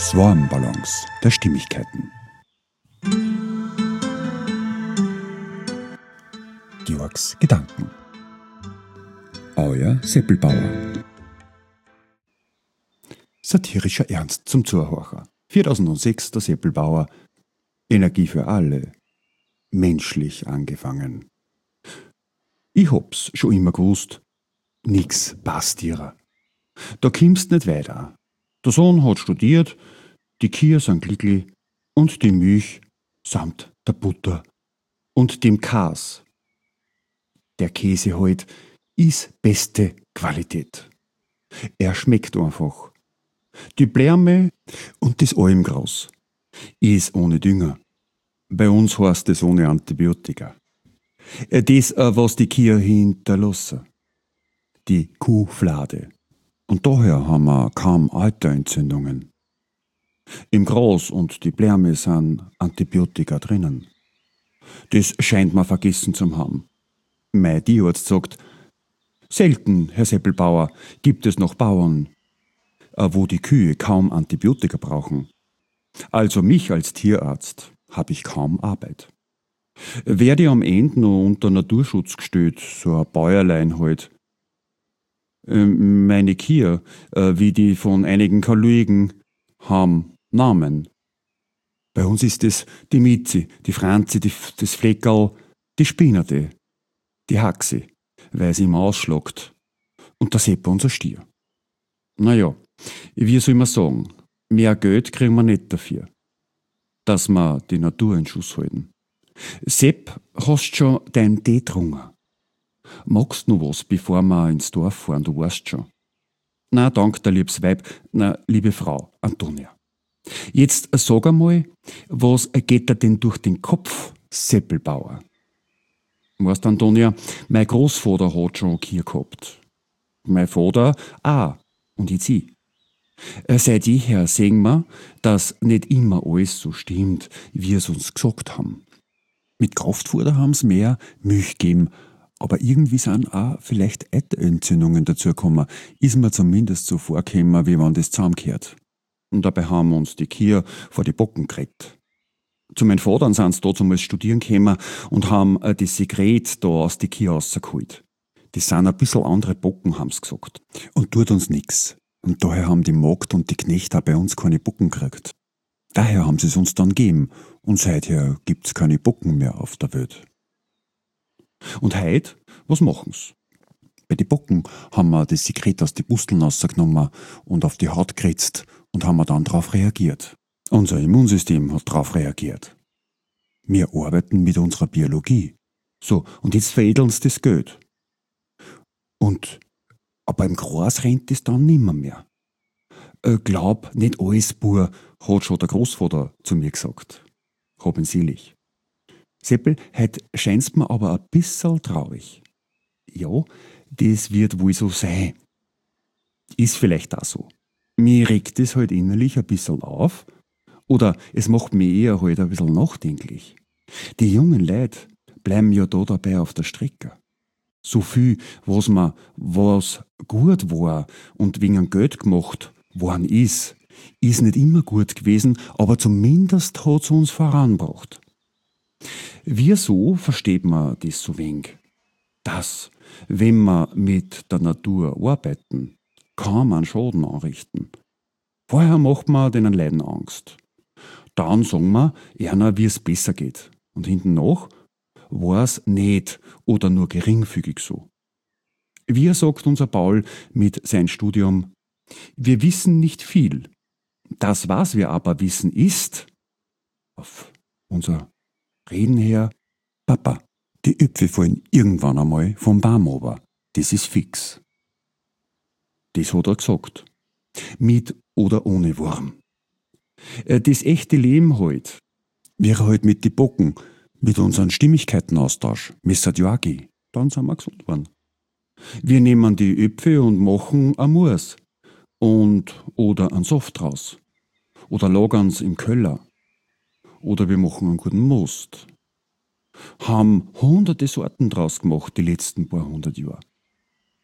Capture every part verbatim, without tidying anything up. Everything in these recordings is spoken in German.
Swarmbalance der Stimmigkeiten. Georgs Gedanken. Euer Seppelbauer. Satirischer Ernst zum Zuhörer. viertausendsechs der Seppelbauer. Energie für alle. Menschlich angefangen. Ich hab's schon immer gewusst. Nix passt dir. Da kommst nicht weiter. Der Sohn hat studiert, die Kühe sind glücklich und die Milch samt der Butter und dem Käse. Der Käse halt ist beste Qualität. Er schmeckt einfach. Die Blärme und das Almgras ist ohne Dünger. Bei uns heißt es ohne Antibiotika. Das, was die Kühe hinterlassen. Die Kuhflade. Und daher haben wir kaum Alterentzündungen. Im Gras und die Blärme sind Antibiotika drinnen. Das scheint man vergessen zu haben. Mein Tierarzt sagt, selten, Herr Seppelbauer, gibt es noch Bauern, wo die Kühe kaum Antibiotika brauchen. Also mich als Tierarzt habe ich kaum Arbeit. Werde am Ende noch unter Naturschutz gestellt, so ein Bäuerlein halt. Meine Kühe, wie die von einigen Kollegen, haben Namen. Bei uns ist es die Mitzi, die Franzi, die, das Fleckerl, die Spinerte, die Haxe, weil sie immer ausschlagt. Und der Sepp unser Stier. Naja, wie soll man sagen, mehr Geld kriegen wir nicht dafür, dass wir die Natur in Schuss halten. Sepp, hast schon dein Tee getrunken? Magst du noch was, bevor wir ins Dorf fahren, du weißt schon. Na, dank, der liebes Weib, na, liebe Frau, Antonia. Jetzt sag einmal, was geht dir denn durch den Kopf, Seppelbauer? Weißt, Antonia, mein Großvater hat schon Kühe gehabt. Mein Vater auch. Und jetzt ich. Seit jeher sehen wir, dass nicht immer alles so stimmt, wie es uns gesagt haben. Mit Kraftfutter haben sie mehr Milch gegeben, aber irgendwie sind auch vielleicht Eisentzündungen dazugekommen, ist mir zumindest so vorgekommen, wie wenn das zusammengehört. Und dabei haben wir uns die Kühe vor die Bocken gekriegt. Zu meinen Vatern sind sie da zum Studieren gekommen und haben das Sekret da aus die Kühe rausgeholt. Das sind ein bisschen andere Bocken, haben sie gesagt. Und tut uns nix. Und daher haben die Magd und die Knechte auch bei uns keine Bocken gekriegt. Daher haben sie es uns dann gegeben. Und seither gibt's keine Bocken mehr auf der Welt. Und heut, was machen's? Bei den Bocken haben wir das Sekret aus den Busteln rausgenommen und auf die Haut geritzt und haben wir dann darauf reagiert. Unser Immunsystem hat darauf reagiert. Wir arbeiten mit unserer Biologie. So, und jetzt veredeln sie das Geld. Und aber im Gras rennt es dann nimmer mehr. Äh, glaub, nicht alles pur, hat schon der Großvater zu mir gesagt. Hab ihn selig. Seppel, heut scheinst mir aber ein bisschen traurig. Ja, das wird wohl so sein. Ist vielleicht auch so. Mir regt es halt innerlich ein bisschen auf, oder es macht mich eher halt ein bisschen nachdenklich. Die jungen Leute bleiben ja da dabei auf der Strecke. So viel, was man, was gut war und wegen Geld gemacht worden ist, ist nicht immer gut gewesen, aber zumindest hat's uns vorangebracht. Wieso versteht man das so wenig? Dass, wenn wir mit der Natur arbeiten, kann man Schaden anrichten. Vorher macht man den Leuten Angst. Dann sagen wir einer, wie es besser geht. Und hinten nach war es nicht oder nur geringfügig so. Wie sagt unser Paul mit seinem Studium, wir wissen nicht viel. Das, was wir aber wissen, ist, auf unser Reden her, Papa, die Äpfel fallen irgendwann einmal vom Baum runter. Das ist fix. Das hat er gesagt. Mit oder ohne Wurm. Das echte Leben halt, wäre halt mit die Bocken, mit unseren Stimmigkeitenaustausch, Messer Joagi, dann sind wir gesund worden. Wir nehmen die Äpfel und machen ein Mousse und oder einen Saft draus. Oder lagern's im Keller. Oder wir machen einen guten Most. Haben hunderte Sorten draus gemacht die letzten paar hundert Jahre.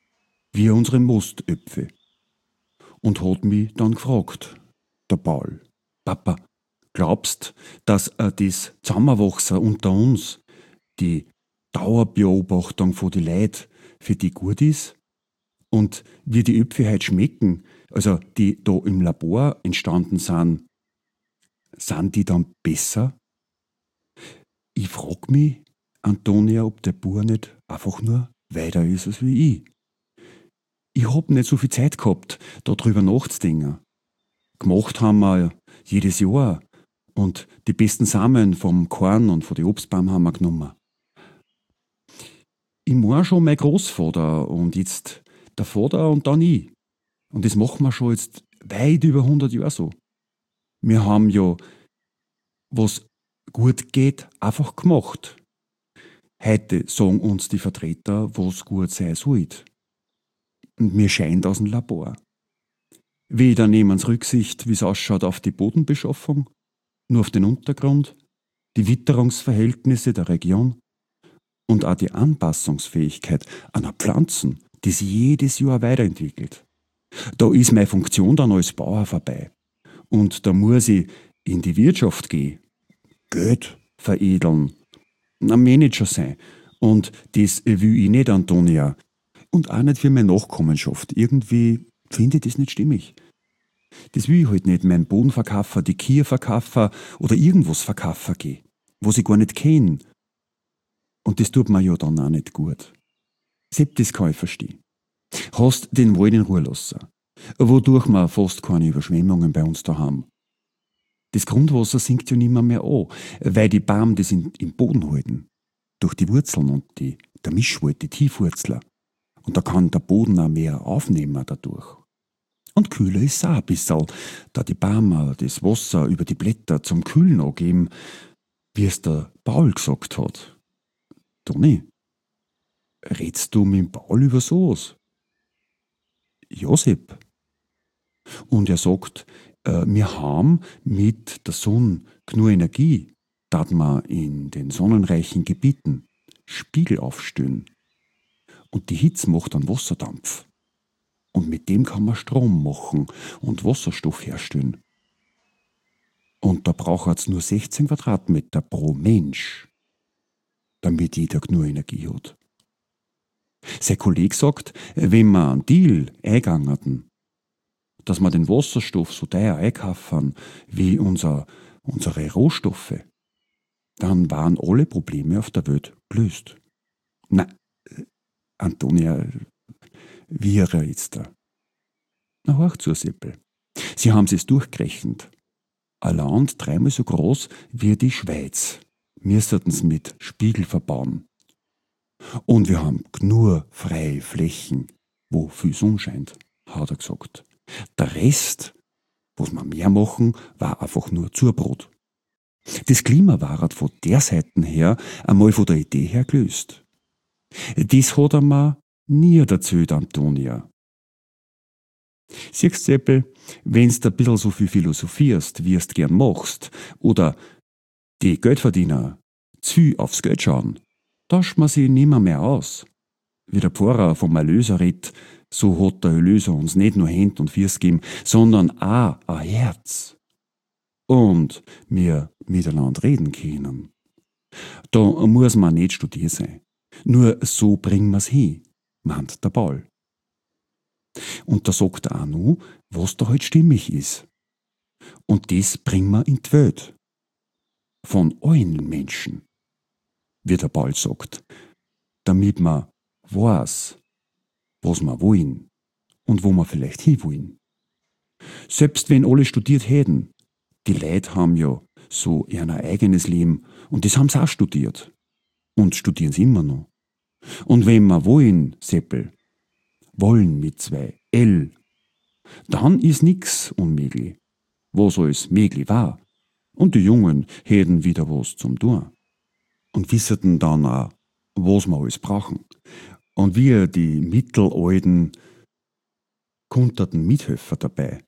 Wie unsere Mostöpfe. Und hat mich dann gefragt, der Paul, Papa, glaubst, dass äh, das Zusammenwachsen unter uns, die Dauerbeobachtung von die Leid für die gut ist? Und wie die Äpfel heute schmecken, also die da im Labor entstanden sind, sind die dann besser? Ich frag mich, Antonia, ob der Bub nicht einfach nur weiter ist als wie ich. Ich hab nicht so viel Zeit gehabt, da drüber nachzudenken. Gemacht haben wir jedes Jahr und die besten Samen vom Korn und von den Obstbaum haben wir genommen. Ich mein schon mein Großvater und jetzt der Vater und dann ich. Und das machen wir schon jetzt weit über hundert Jahre so. Wir haben ja, was gut geht, einfach gemacht. Heute sagen uns die Vertreter, was gut sein soll. Und mir scheint aus dem Labor. Weder nehmen sie Rücksicht, wie es ausschaut, auf die Bodenbeschaffung, nur auf den Untergrund, die Witterungsverhältnisse der Region und auch die Anpassungsfähigkeit einer Pflanzen, die sich jedes Jahr weiterentwickelt. Da ist meine Funktion dann als Bauer vorbei. Und da muss ich in die Wirtschaft gehen, Geld veredeln, ein Manager sein. Und das will ich nicht, Antonia. Und auch nicht für meine Nachkommenschaft. Irgendwie finde ich das nicht stimmig. Das will ich halt nicht, meinen Boden verkaufen, die Kier verkaufen oder irgendwas verkaufen gehen, was ich gar nicht kenne. Und das tut mir ja dann auch nicht gut. Selbst das kann ich verstehen. Hast den Wald in Ruhe lassen, wodurch wir fast keine Überschwemmungen bei uns da haben. Das Grundwasser sinkt ja nimmer mehr an, weil die Bäume das in, im Boden halten. Durch die Wurzeln und die, der Mischwald, die Tiefwurzler. Und da kann der Boden auch mehr aufnehmen dadurch. Und kühler ist es auch ein bisschen, da die Bäume das Wasser über die Blätter zum Kühlen angeben, wie es der Paul gesagt hat. Toni, redst du mit dem Paul über sowas? Josep. Und er sagt, äh, wir haben mit der Sonne genug Energie, dass wir in den sonnenreichen Gebieten Spiegel aufstellen. Und die Hitze macht dann Wasserdampf. Und mit dem kann man Strom machen und Wasserstoff herstellen. Und da braucht es nur sechzehn Quadratmeter pro Mensch, damit jeder genug Energie hat. Sein Kollege sagt, wenn wir einen Deal eingegangen, dass wir den Wasserstoff so teuer einkaufen wie unser, unsere Rohstoffe, dann waren alle Probleme auf der Welt gelöst. Na, Antonia, wie er jetzt da? Na, hör zu, Seppel. Sie haben es durchgerechnet. Ein Land dreimal so groß wie die Schweiz. Wir sollten es mit Spiegel verbauen. Und wir haben genug freie Flächen, wo viel Sonne scheint, hat er gesagt. Der Rest, was wir mehr machen, war einfach nur Zubrot. Das Klima war halt von der Seite her einmal von der Idee her gelöst. Das hat er mir nie erzählt, Antonia. Siehst du, Seppel, wenn's da ein bisschen so viel philosophierst, wie es gern machst, oder die Geldverdiener zu aufs Geld schauen, tauscht man sie nimmer mehr aus. Wie der Pfarrer vom Erlöser redet, so hat der Erlöser uns nicht nur Hände und Füße gegeben, sondern auch ein Herz. Und wir miteinander reden können. Da muss man nicht studiert sein. Nur so bringen wir's hin, meint der Paul. Und da sagt er auch noch, was da halt stimmig ist. Und das bringen wir in die Welt. Von allen Menschen, wie der Paul sagt, damit man weiß, was wir wollen und wo wir vielleicht hinwollen. Selbst wenn alle studiert hätten, die Leute haben ja so ihr eigenes Leben und das haben sie auch studiert. Und studieren sie immer noch. Und wenn wir wollen, Seppel, wollen mit zwei L, dann ist nix unmöglich, was alles möglich war. Und die Jungen hätten wieder was zum tun. Und wisseten dann auch, was wir alles brauchen. Und wir, die Mittelalten, kunterten Mithelfer dabei.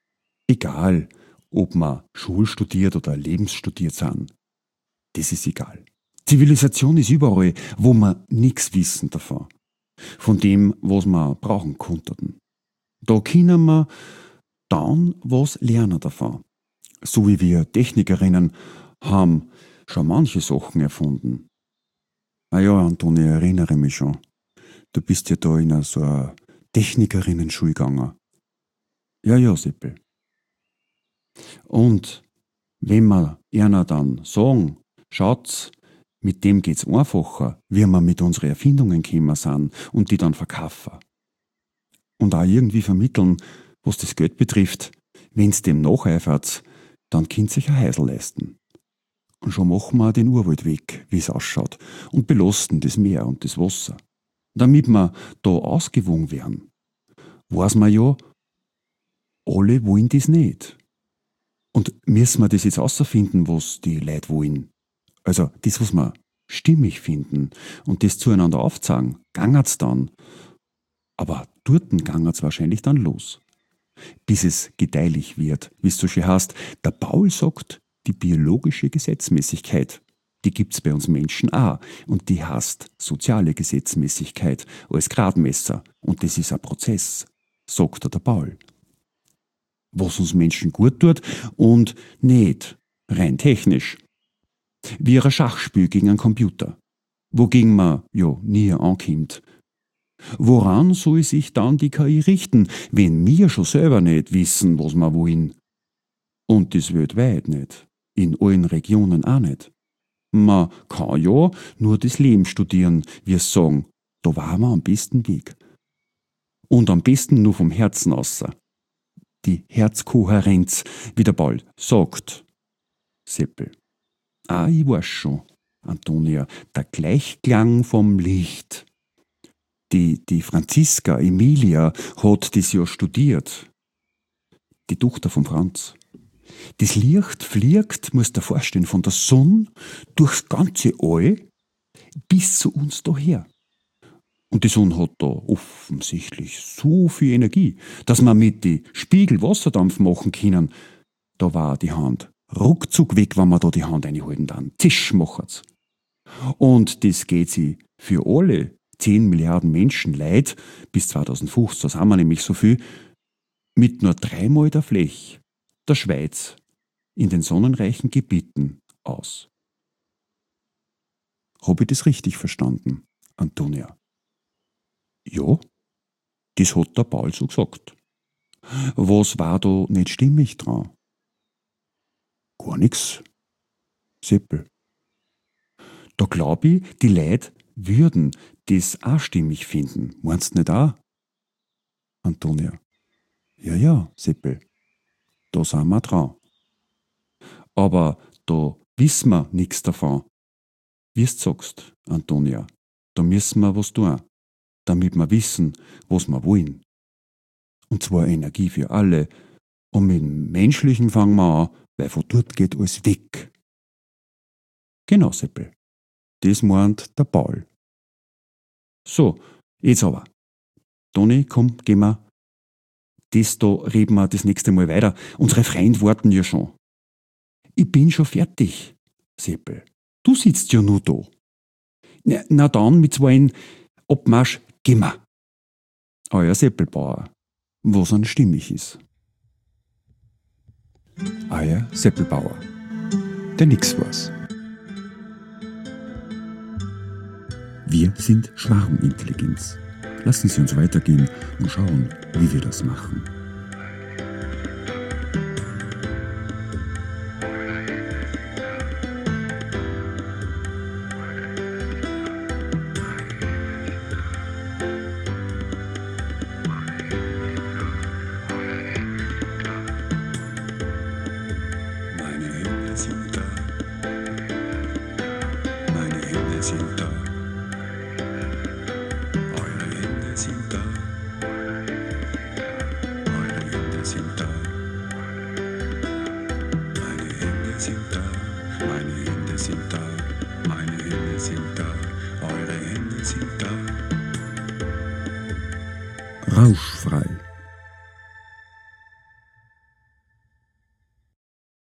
Egal, ob wir schulstudiert oder lebensstudiert sind. Das ist egal. Zivilisation ist überall, wo wir nichts wissen davon. Von dem, was wir brauchen konnten. Da können wir dann was lernen davon. So wie wir Technikerinnen haben schon manche Sachen erfunden. Ah ja, Antoni, ich erinnere mich schon. Du bist ja da in a so eine Technikerinnen-Schule gegangen. Ja, ja, Seppel. Und wenn wir einer dann sagen, schaut's, mit dem geht's einfacher, wie wir mit unseren Erfindungen gekommen sind und die dann verkaufen. Und auch irgendwie vermitteln, was das Geld betrifft, wenn's dem nacheifert, dann könnt sich ein Häusl leisten. Und schon machen wir den Urwald weg, wie's ausschaut, und belasten das Meer und das Wasser. Damit wir da ausgewogen werden, weiß man ja, alle wollen das nicht. Und müssen wir das jetzt herausfinden, was die Leute wollen. Also das, was wir stimmig finden und das zueinander aufzeigen, gangert's dann. Aber dorten gangert's wahrscheinlich dann los. Bis es gedeihlich wird, wie es so schön heißt. Der Paul sagt, die biologische Gesetzmäßigkeit, die gibt's bei uns Menschen auch. Und die heißt soziale Gesetzmäßigkeit als Gradmesser. Und das ist ein Prozess, sagt der Paul. Was uns Menschen gut tut und nicht, rein technisch. Wie ein Schachspiel gegen einen Computer, wogegen man ja nie ankommt. Woran soll sich dann die K I richten, wenn wir schon selber nicht wissen, was wir wollen? Und das weltweit nicht, in allen Regionen auch nicht. Man kann ja nur das Leben studieren, wir sagen, da waren wir am besten Weg. Und am besten nur vom Herzen außer. Die Herzkohärenz, wie der Paul sagt. Seppel. Ah, ich weiß schon, Antonia, der Gleichklang vom Licht. Die, die Franziska Emilia hat das ja studiert. Die Tochter von Franz. Das Licht fliegt, musst du dir vorstellen, von der Sonne durchs ganze All bis zu uns daher. Und die Sonne hat da offensichtlich so viel Energie, dass man mit die Spiegel Wasserdampf machen können. Da war die Hand ruckzuck weg, wenn man da die Hand reinhalten dann. Zisch macht's. Und das geht sie für alle zehn Milliarden Menschen leid, bis zweitausendfünfzehn, das haben wir nämlich so viel, mit nur dreimal der Fläche der Schweiz in den sonnenreichen Gebieten aus. Habe ich das richtig verstanden, Antonia? Ja, das hat der Paul so gesagt. Was war da nicht stimmig dran? Gar nix, Seppel. Da glaub ich, die Leute würden das auch stimmig finden. Meinst nicht auch? Antonia. Ja, ja, Seppel. Da sind wir dran. Aber da wissen wir nix davon. Wie du sagst, Antonia, da müssen wir was tun, damit wir wissen, was wir wollen. Und zwar Energie für alle. Und mit dem Menschlichen fangen wir an, weil von dort geht alles weg. Genau, Seppel. Das meint der Paul. So, jetzt aber. Toni, komm, gehen wir. Das da reden wir das nächste Mal weiter. Unsere Freunde warten ja schon. Ich bin schon fertig, Seppel. Du sitzt ja nur da. Na, na dann, mit so einem Abmarsch, gehen wir. Euer Seppelbauer, was an stimmig ist. Euer Seppelbauer, der nix weiß. Wir sind Schwarmintelligenz. Lassen Sie uns weitergehen und schauen, wie wir das machen. Meine Hände sind da. Meine Hände sind da. Sind da. Eure Hände sind da. Meine Hände sind da. Meine Hände sind da. Meine Hände sind da. Eure Hände sind da. Rauschfrei.